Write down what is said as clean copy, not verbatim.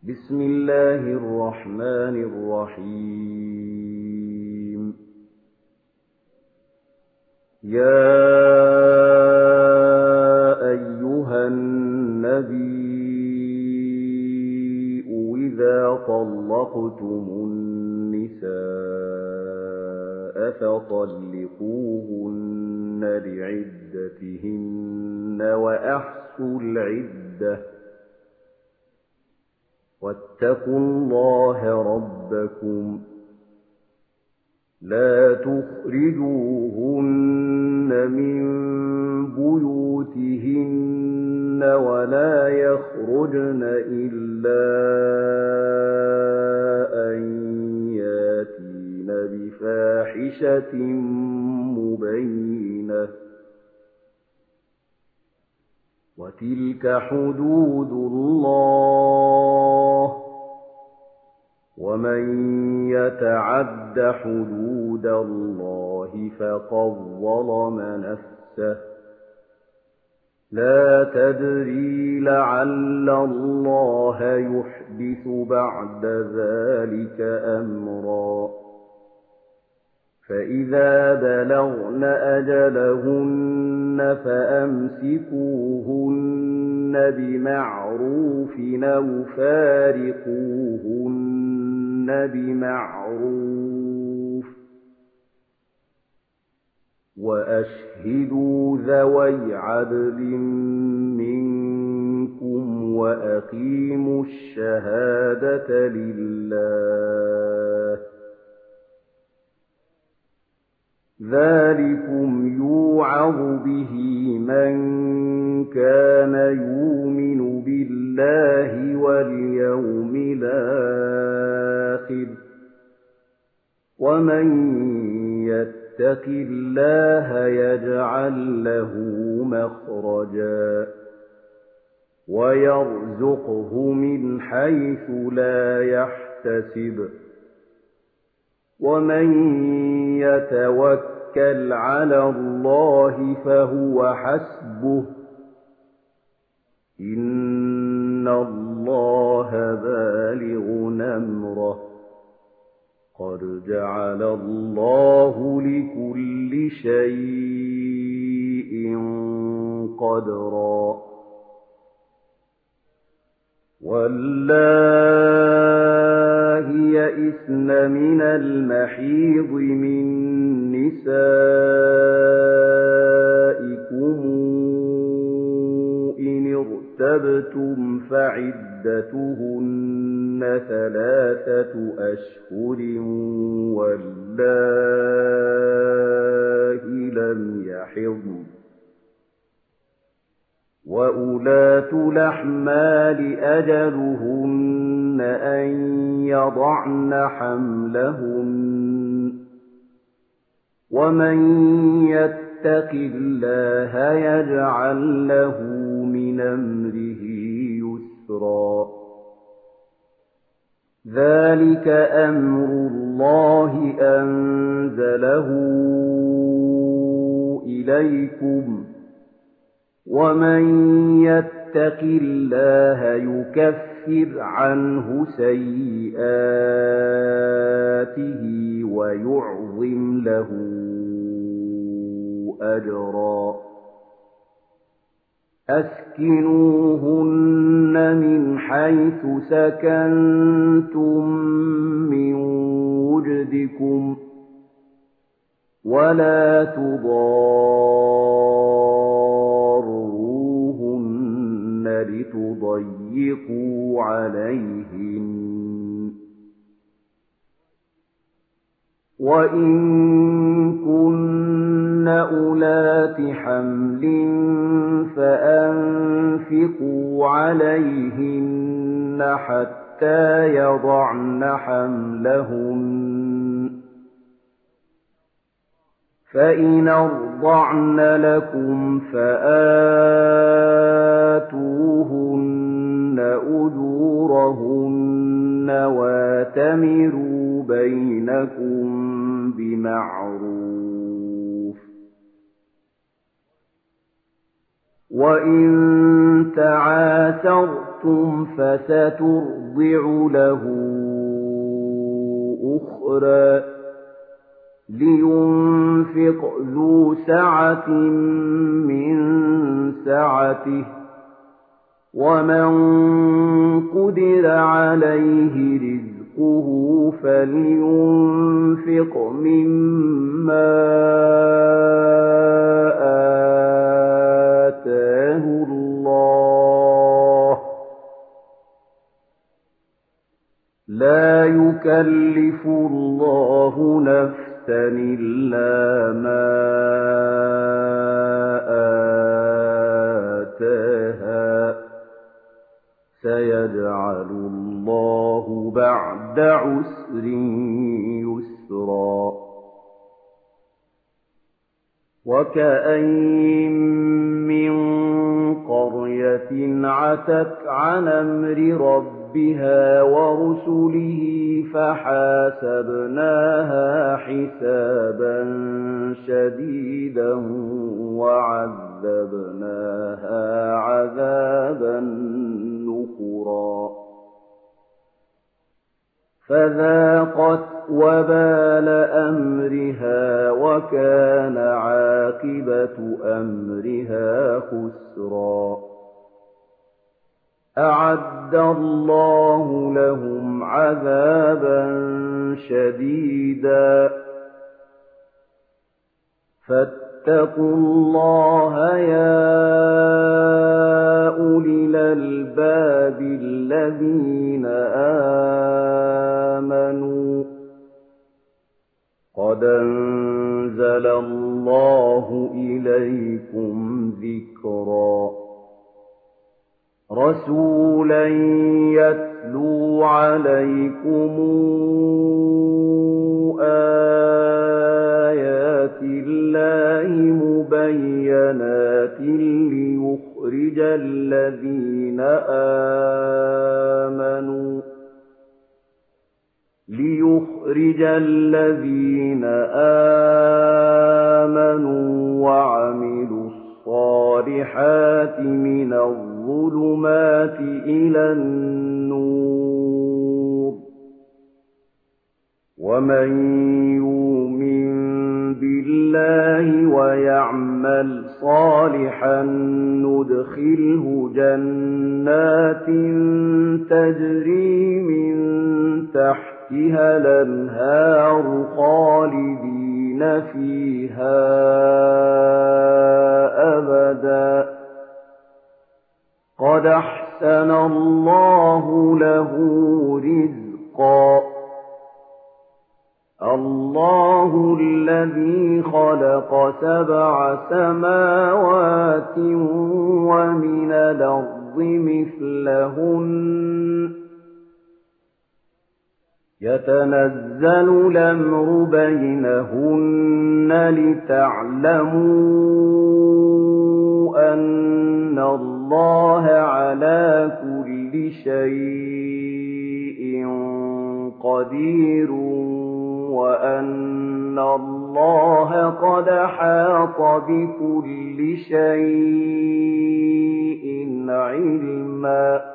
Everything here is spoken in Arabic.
بسم الله الرحمن الرحيم يا أيها النبي إذا طلقتم النساء فطلقوهن لعدتهن وأحصوا العدة واتقوا الله ربكم لا تخرجوهن من بيوتهن ولا يخرجن إلا أن ياتين بفاحشة مبينة وتلك حدود الله ومن يتعد حدود الله فقد ظلم نفسه لا تدري لعل الله يحدث بعد ذلك أمرا فإذا بلغن أجلهن فأمسكوهن بمعروف أو فارقوهن بمعروف وأشهدوا ذوي عدل منكم وأقيموا الشهادة لله ذلكم يوعظ به من كان يؤمن بالله واليوم الآخر ومن يتق الله يجعل له مخرجا ويرزقه من حيث لا يحتسب ومن يتوكل على الله فهو حسبه إن الله بالغ أمره قد جعل الله لكل شيء قدرا واللائي يئسن من المحيض من نسائكم إن ارتبتم فعدتهن 3 أشهر واللائي لم يحضن وأولاة الأحمال أجلهن أن يضعن حملهن ومن يتق الله يجعل له من أمره يسرا ذلك أمر الله أنزله إليكم ومن يتق الله يكفر عنه سيئاته ويعظم له أجرا أسكنوهن من حيث سكنتم من وجدكم ولا تضاروهن لتضيقوا عليهن وإن كن أولات حمل فأنفقوا عليهن حتى يضعن حملهن فإن أرضعن لكم فآتوهن أجورهن واتمروا بينكم بمعروف وَإِن تَعَاسَرْتُمْ فَسَتُرْضِعُ لَهُ أُخْرَىٰ لِيُنفِقْ ذُو سَعَةٍ مِّن سَعَتِهِ وَمَن قُدِرَ عَلَيْهِ رِزْقُهُ فَلْيُنفِقْ مِمَّا آتَاهُ اللَّهُ ۚ لَا يُكَلِّفُ اللَّهُ نَفْسًا إِلَّا مَا آتَاهَا ۚ سَيَجْعَلُ اللَّهُ بَعْدَ عُسْرٍ يُسْرًا وَكَأَيِّن مِّن قَرْيَةٍ عَتَتْ عَنْ أَمْرِ رَبِّهَا وَرُسُلِهِ فَحَاسَبْنَاهَا حِسَابًا شَدِيدًا وَعَذَّبْنَاهَا عَذَابًا نُّكْرًا فَذَاقَتْ وَبَالَ أَمْرِهَا وَكَانَ عَاقِبَةُ أَمْرِهَا خُسْرًا أَعَدَّ اللَّهُ لَهُمْ عَذَابًا شَدِيدًا فَاتَّقُوا اللَّهَ يَا أُولِي الْأَلْبَابِ الَّذِينَ آمَنُوا قَدْ أَنزَلَ اللَّهُ إِلَيْكُمْ ذِكْرًا رَسُولًا يَتْلُو عَلَيْكُمْ آيَاتِ اللَّهِ مُبَيِّنَاتٍ لِيُخْرِجَ الَّذِينَ آمَنُوا وَعَمِلُوا الصَّالِحَاتِ مِنَ الظُّلُمَاتِ إِلَى النُّورِ وَمَن يُؤْمِن بِاللَّهِ وَيَعْمَلْ صَالِحًا نُّدْخِلْهُ جَنَّاتٍ تَجْرِي مِن تَحْتِهَا الْأَنْهَارُ خَالِدِينَ فِيهَا أَبَدًا ۖ قَدْ أَحْسَنَ اللَّهُ لَهُ رِزْقًا اللَّهُ الَّذِي خَلَقَ 7 سَمَاوَاتٍ وَمِنَ الْأَرْضِ مِثْلَهُنَّ يَتَنَزَّلُ الْأَمْرُ بَيْنَهُنَّ لِتَعْلَمُوا أَنَّ اللَّهَ عَلَىٰ كُلِّ شَيْءٍ قَدِيرٌ وَأَنَّ اللَّهَ قَدْ أَحَاطَ بِكُلِّ شَيْءٍ عِلْمًا